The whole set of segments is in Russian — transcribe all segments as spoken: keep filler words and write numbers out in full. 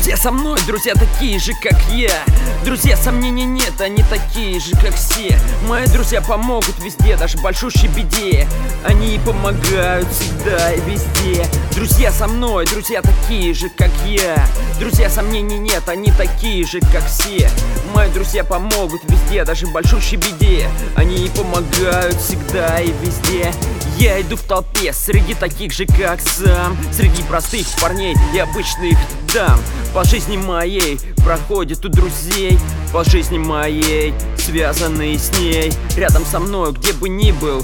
Друзья со мной, друзья такие же, как я. Друзья, сомнений нет, они такие же, как все. Мои друзья помогут везде, даже в большущей беде. Они помогают всегда и везде. Друзья со мной, друзья такие же, как я. Друзья, сомнений нет, они такие же, как все. Мои друзья помогут везде, даже в большущей беде. Они помогают всегда и везде. Я иду в толпе среди таких же, как сам, среди простых парней и обычных дам. По жизни моей проходит у друзей, по жизни моей связанные с ней. Рядом со мной, где бы ни был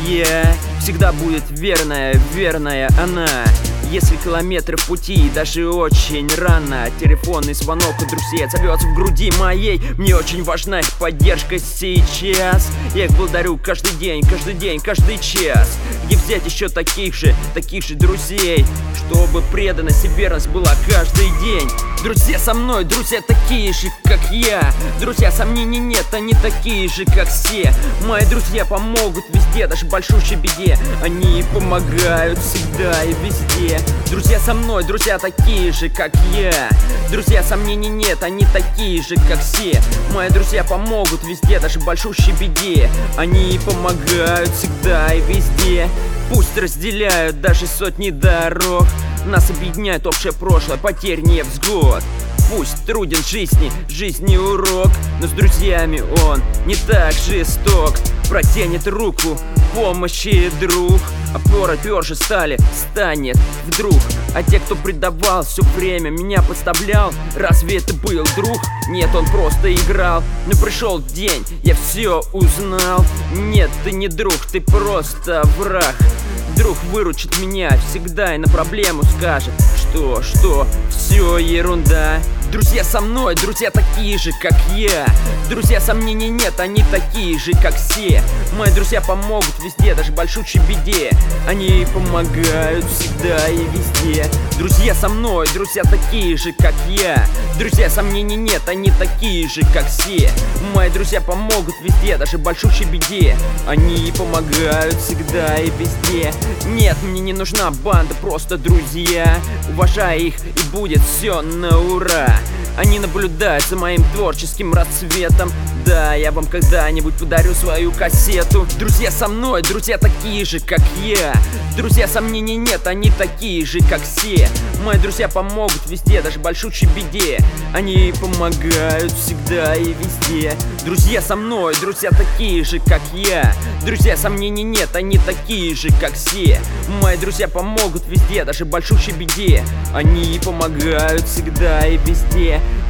я, всегда будет верная, верная она. Если километры в пути, даже очень рано, телефонный звонок у друзей отзовется в груди моей. Мне очень важна их поддержка сейчас. Я их благодарю каждый день, каждый день, каждый час. Где взять еще таких же, таких же друзей, чтобы преданность и верность была каждый день. Друзья со мной, друзья такие же, как я. Друзья, сомнений нет, они такие же, как все. Мои друзья помогут везде, даже в большущей беде. Они помогают всегда и везде. Друзья со мной, друзья такие же, как я. Друзья, сомнений нет, они такие же, как все. Мои друзья помогут везде, даже в большущей беде. Они помогают всегда и везде. Пусть разделяют даже сотни дорог, нас объединяет общее прошлое, потерь не взгод. Пусть труден в жизни, жизни урок, но с друзьями он не так жесток. Протянет руку помощи друг, опора тверже стали станет вдруг. А те, кто предавал все время, меня подставлял, разве это был друг? Нет, он просто играл. Но пришел день, я все узнал. Нет, ты не друг, ты просто враг. Друг выручит меня всегда и на проблему скажет, что, что, все ерунда. Друзья со мной, друзья такие же, как я. Друзья, сомнений нет, они такие же, как все. Мои друзья помогут везде, даже в большущей беде. Они помогают всегда и везде. Друзья со мной, друзья такие же, как я. Друзья, сомнений нет, они такие же, как все. Мои друзья помогут везде, даже в большущей беде. Они помогают всегда и везде. Нет, мне не нужна банда, просто друзья. Уважай их, и будет все на ура. Они наблюдают за моим творческим расцветом. Да, я вам когда-нибудь подарю свою кассету. Друзья со мной, друзья такие же, как я. Друзья, сомнений нет, они такие же, как все. Мои друзья помогут везде, даже в большущей беде. Они помогают всегда и везде. Друзья со мной, друзья такие же, как я. Друзья, сомнений нет, они такие же, как все. Мои друзья помогут везде, даже в большущей беде. Они помогают всегда и везде.